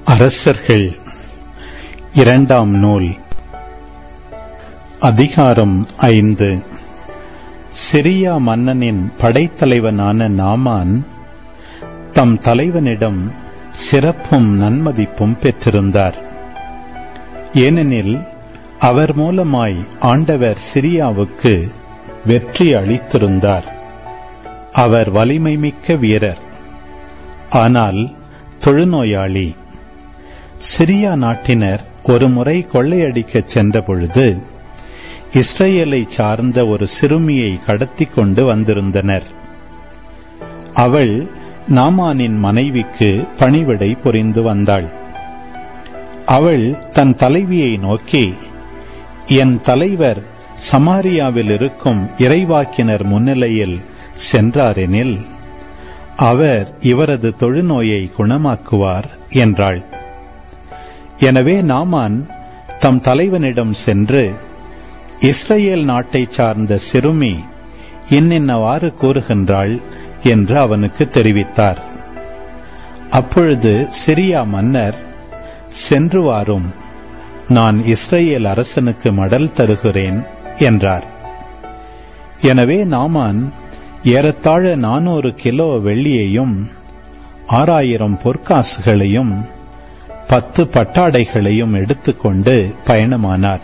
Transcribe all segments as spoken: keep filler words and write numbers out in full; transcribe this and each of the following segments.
அரசர்கள் இரண்டாம் நூல் அதிகாரம் ஐந்து. சிரியா மன்னனின் படைத்தலைவனான நாமான் தம் தலைவனிடம் சிறப்பும் நன்மதிப்பும் பெற்றிருந்தார். ஏனெனில் அவர் மூலமாய் ஆண்டவர் சிரியாவுக்கு வெற்றி அளித்திருந்தார். அவர் வலிமைமிக்க வீரர், ஆனால் தொழுநோயாளி. சிரியா நாட்டினர் ஒரு முறை கொள்ளையடிக்கச் சென்ற பொழுது இஸ்ரேலை சார்ந்த ஒரு சிறுமியை கடத்தி கொண்டு வந்திருந்தனர். அவள் நாமானின் மனைவிக்கு பணிவிடை புரிந்து வந்தாள். அவள் தன் தலைவியை நோக்கி, என் தலைவர் சமாரியாவில் இருக்கும் இறைவாக்கினர் முன்னிலையில் சென்றாரெனில் அவர் இவரது தொழுநோயை குணமாக்குவார் என்றாள். எனவே நாமான் தம் தலைவனிடம் சென்று, இஸ்ரேல் நாட்டை சார்ந்த சிறுமி இன்னின்னவாறு கூறுகின்றாள் என்று அவனுக்கு தெரிவித்தார். அப்பொழுது சிரியா மன்னர், சென்று வாரும், நான் இஸ்ரேல் அரசனுக்கு மடல் தருகிறேன் என்றார். எனவே நாமான் ஏறத்தாழ நானூறு கிலோ வெள்ளியையும் ஆறாயிரம் பொற்காசுகளையும் பத்து பட்டாடைகளையும் எடுத்துக்கொண்டு பயணமானார்.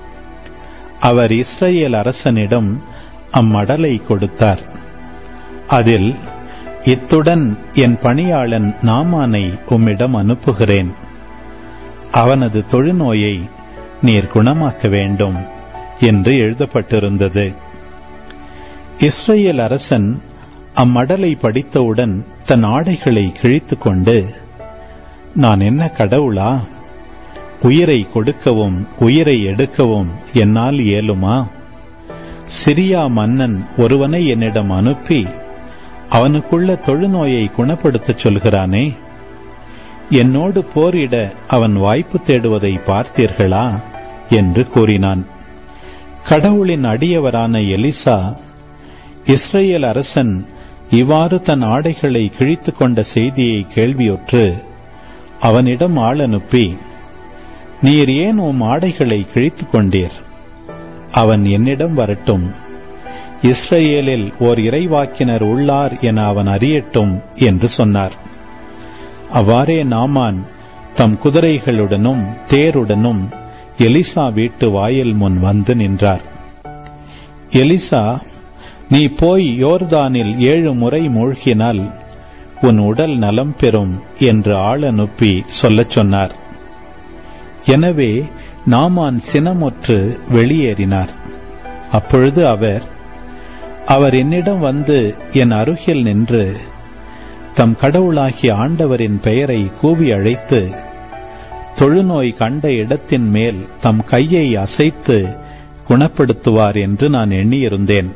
அவர் இஸ்ரேல் அரசனிடம் அம்மடலை கொடுத்தார். அதில், இத்துடன் என் பணியாளன் நாமானை உம்மிடம் அனுப்புகிறேன். அவனது தொழுநோயை நீர் குணமாக்க வேண்டும் என்று எழுதப்பட்டிருந்தது. இஸ்ரேல் அரசன் அம்மடலை படித்தவுடன் தன் ஆடைகளை கிழித்துக் கொண்டு, நான் என்ன கடவுளா? உயிரை கொடுக்கவும் உயிரை எடுக்கவும் என்னால் இயலுமா? சிரியா மன்னன் ஒருவனை என்னிடம் அனுப்பி அவனுக்குள்ள தொழுநோயை குணப்படுத்தச் சொல்கிறானே, என்னோடு போரிட அவன் வாய்ப்பு தேடுவதை பார்த்தீர்களா என்று கூறினான். கடவுளின் அடியவரான எலிசா இஸ்ரேல் அரசன் இவ்வாறு தன் ஆடைகளை கிழித்துக் கொண்ட செய்தியை கேள்வியுற்று அவனிடம் ஆள் அனுப்பி, நீர் ஏன் உம் ஆடைகளை கிழித்துக் கொண்டீர்? அவன் என்னிடம் வரட்டும், இஸ்ரேலில் ஓர் இறைவாக்கினர் உள்ளார் என அவன் அறியட்டும் என்று சொன்னார். அவ்வாறே நாமான் தம் குதிரைகளுடனும் தேருடனும் எலிசா வீட்டு வாயில் முன் வந்து நின்றார். எலிசா, நீ போய் யோர்தானில் ஏழு முறை மூழ்கினால் உன் உடல் நலம் பெறும் என்று ஆள் அனுப்பி சொல்லச் சொன்னார். எனவே நாமான் சினமுற்று வெளியேறினார். அப்பொழுது அவர் அவர் என்னிடம் வந்து என் அருகில் நின்று தம் கடவுளாகிய ஆண்டவரின் பெயரை கூவி அழைத்து தொழுநோய் கண்ட இடத்தின் மேல் தம் கையை அசைத்து குணப்படுத்துவார் என்று நான் எண்ணியிருந்தேன்.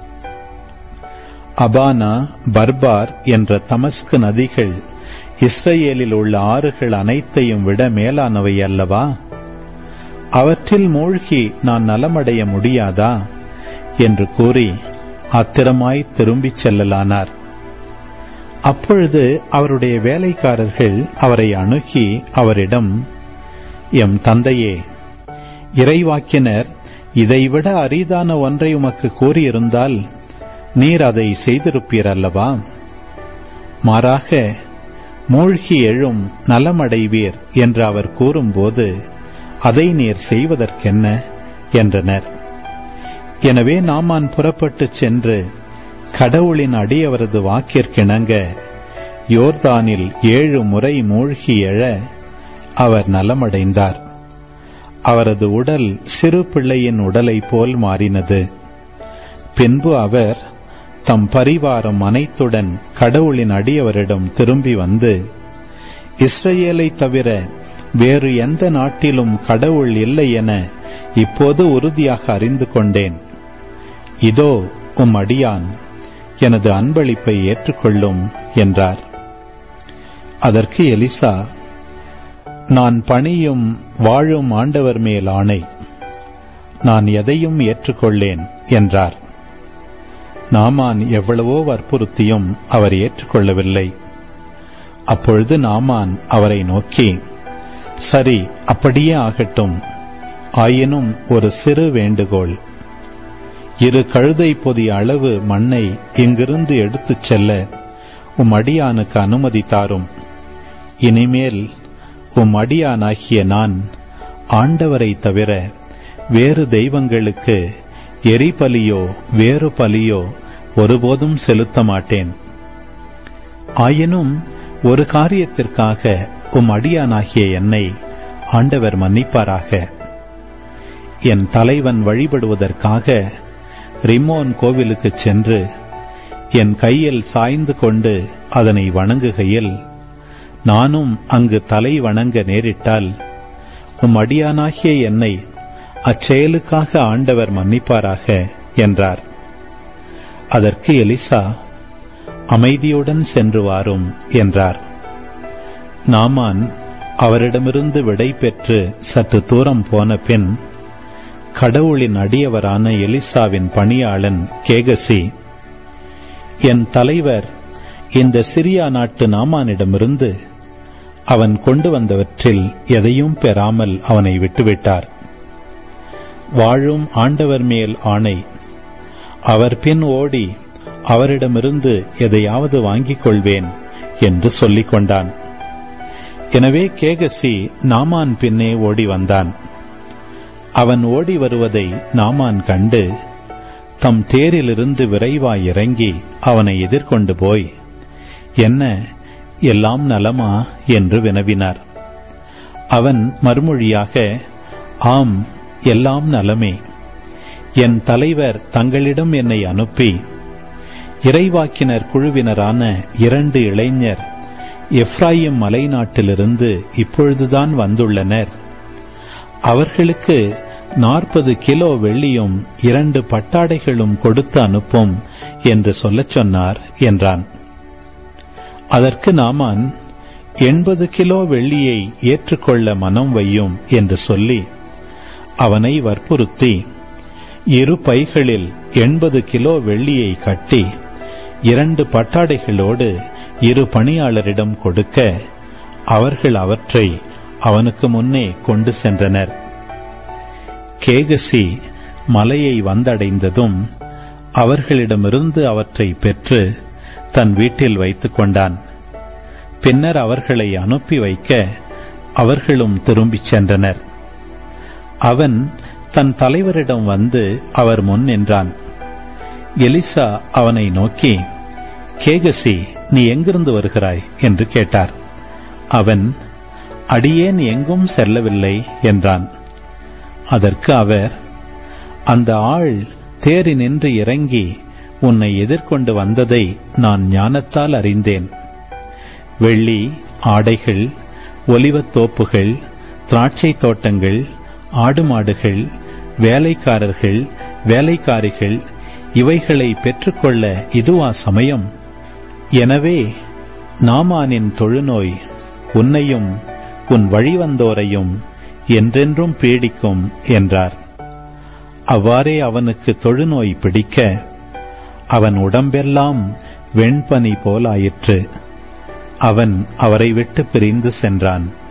அபானா, பர்பார் என்ற தமஸ்கு நதிகள் இஸ்ரேலில் உள்ள ஆறுகள் அனைத்தையும் விட மேலானவை அல்லவா? அவற்றில் மூழ்கி நான் நலமடைய முடியாதா என்று கூறி ஆத்திரமாய் திரும்பிச் செல்லலானார். அப்பொழுது அவருடைய வேலைக்காரர்கள் அவரை அணுகி அவரிடம், எம் தந்தையே, இறைவாக்கினர் இதைவிட அரிதான ஒன்றை உமக்கு கூறியிருந்தால் நீர் அதை செய்திருப்பீர் அல்லவா? மாறாக மூழ்கி எழும் நலமடைவீர் என்று அவர் கூறும்போது அதை நீர் செய்வதற்கென்ன என்றனர். எனவே நாமான் புறப்பட்டுச் சென்று கடவுளின் அடியவரது வாக்கிற்கிணங்க யோர்தானில் ஏழு முறை மூழ்கி எழ அவர் நலமடைந்தார். அவரது உடல் சிறு பிள்ளையின் உடலை போல் மாறினது. பின்பு அவர் தம் பரிவாரம் அனைத்துடன் கடவுளின் அடியவரிடம் திரும்பி வந்து, இஸ்ரேலை தவிர வேறு எந்த நாட்டிலும் கடவுள் இல்லை என இப்போது உறுதியாக அறிந்து கொண்டேன். இதோ உம் அடியான், எனது அன்பளிப்பை ஏற்றுக்கொள்ளும் என்றார். அதற்கு எலிசா, நான் பணியும் வாழும் ஆண்டவர் மேல் ஆணை, நான் எதையும் ஏற்றுக்கொள்ளேன் என்றார். நாமான் எவ்வளவோ வற்புறுத்தியும் அவர் ஏற்றுக்கொள்ளவில்லை. அப்பொழுது நாமான் அவரை நோக்கி, சரி, அப்படியே ஆகட்டும். ஆயினும் ஒரு சிறு வேண்டுகோள். இரு கழுதை பொதி அளவு மண்ணை இங்கிருந்து எடுத்துச் செல்ல உம் அடியானுக்கு அனுமதி தாரும். இனிமேல் உம் அடியானாகிய நான் ஆண்டவரை தவிர வேறு தெய்வங்களுக்கு எரிபலியோ வேறு பலியோ ஒருபோதும் செலுத்த மாட்டேன். ஆயினும் ஒரு காரியத்திற்காக உம் அடியானாகிய என்னை ஆண்டவர் மன்னிப்பாராக. என் தலைவன் வழிபடுவதற்காக ரிம்மோன் கோவிலுக்குச் சென்று என் கையில் சாய்ந்து கொண்டு அதனை வணங்குகையில் நானும் அங்கு தலை வணங்க நேரிட்டால் உம் அடியானாகிய என்னை அச்செயலுக்காக ஆண்டவர் மன்னிப்பாராக என்றார். அதற்கு எலிசா, அமைதியுடன் சென்று வாரும் என்றார். நாமான் அவரிடமிருந்து விடை பெற்று சற்று தூரம் போன பின் கடவுளின் அடியவரான எலிசாவின் பணியாளன் கேகசி, என் தலைவர் இந்த சிரியா நாட்டு நாமானிடமிருந்து அவன் கொண்டு வந்தவற்றில் எதையும் பெறாமல் அவனை விட்டுவிட்டார். வாழும் ஆண்டவர் மேல் ஆணை, அவர் பின் ஓடி அவரிடமிருந்து எதையாவது வாங்கிக் கொள்வேன் என்று சொல்லிக் கொண்டான். எனவே கேகசி நாமான் பின்னே ஓடி வந்தான். அவன் ஓடி வருவதை நாமான் கண்டு தம் தேரிலிருந்து விரைவாய் இறங்கி அவனை எதிர்கொண்டு போய், என்ன, எல்லாம் நலமா என்று வினவினார். அவன் மறுமொழியாக, ஆம், எல்லாம் நலமே. என் தலைவர் தங்களிடம் என்னை அனுப்பி இறைவாக்கினர் குழுவினரான இரண்டு இளைஞர் எப்ராயிம் மலை நாட்டிலிருந்து இப்பொழுதுதான் வந்துள்ளனர். அவர்களுக்கு நாற்பது கிலோ வெள்ளியும் இரண்டு பட்டாடைகளும் கொடுத்து அனுப்பும் என்று சொல்லச் சொன்னார் என்றான். அதற்கு நாமான், எண்பது கிலோ வெள்ளியை ஏற்றுக்கொள்ள மனம் வையும் என்று சொல்லி அவனை வற்புறுத்தி இரு பைகளில் எண்பது கிலோ வெள்ளியை கட்டி இரண்டு பட்டாடைகளோடு இரு பணியாளரிடம் கொடுக்க அவர்கள் அவற்றை அவனுக்கு முன்னே கொண்டு சென்றனர். கேகசி மலையை வந்தடைந்ததும் அவர்களிடமிருந்து அவற்றை பெற்று தன் வீட்டில் வைத்துக் கொண்டான். பின்னர் அவர்களை அனுப்பி வைக்க அவர்களும் திரும்பிச் சென்றனர். அவன் தன் தலைவரிடம் வந்து அவர் முன் நின்றான். எலிசா அவனை நோக்கி, கேகசி, நீ எங்கிருந்து வருகிறாய் என்று கேட்டார். அவன், அடியேன் எங்கும் செல்லவில்லை என்றான். அதற்கு அவர், அந்த ஆள் தேரினின்று இறங்கி உன்னை எதிர்கொண்டு வந்ததை நான் ஞானத்தால் அறிந்தேன். வெள்ளி, ஆடைகள், ஒலிவத் தோப்புகள், திராட்சை தோட்டங்கள், ஆடு மாடுகள், வேலைக்காரர்கள், வேலைக்காரிகள் இவைகளை பெற்றுக்கொள்ள இதுவா சமயம்? எனவே நாமானின் தொழுநோய் உன்னையும் உன் வழிவந்தோரையும் என்றென்றும் பீடிக்கும் என்றார். அவ்வாறே அவனுக்கு தொழுநோய் பிடிக்க அவன் உடம்பெல்லாம் வெண்பனி போலாயிற்று. அவன் அவரை விட்டு பிரிந்து சென்றான்.